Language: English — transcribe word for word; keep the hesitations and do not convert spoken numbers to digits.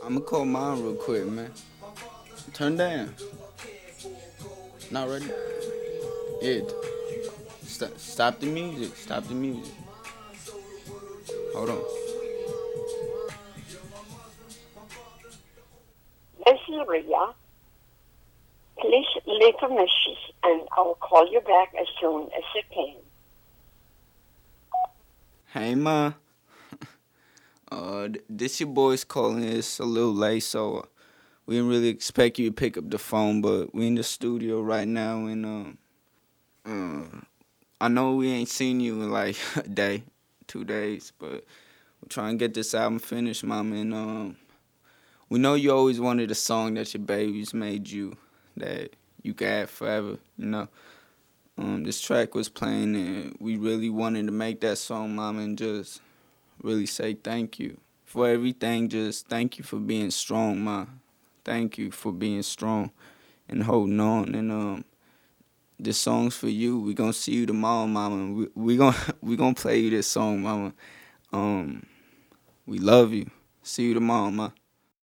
I'ma call mine real quick, man. Turn down. Not ready. Yeah. Stop, stop the music. Stop the music. Hold on. This is Ria. Please leave a message and I'll call you back as soon as I can. Hey, ma. Uh, this your boy's calling. It's a little late, so we didn't really expect you to pick up the phone, but we in the studio right now, and um, uh, I know we ain't seen you in like a day, two days, but we're trying to get this album finished, mama, and um, we know you always wanted a song that your babies made you that you could have forever, you know. Um, this track was playing, and we really wanted to make that song, mama, and just really say thank you for everything. Just thank you for being strong, ma. Thank you for being strong and holding on. And um, this song's for you. We gonna see you tomorrow, mama. We we gonna we gonna play you this song, mama. Um, we love you. See you tomorrow, ma.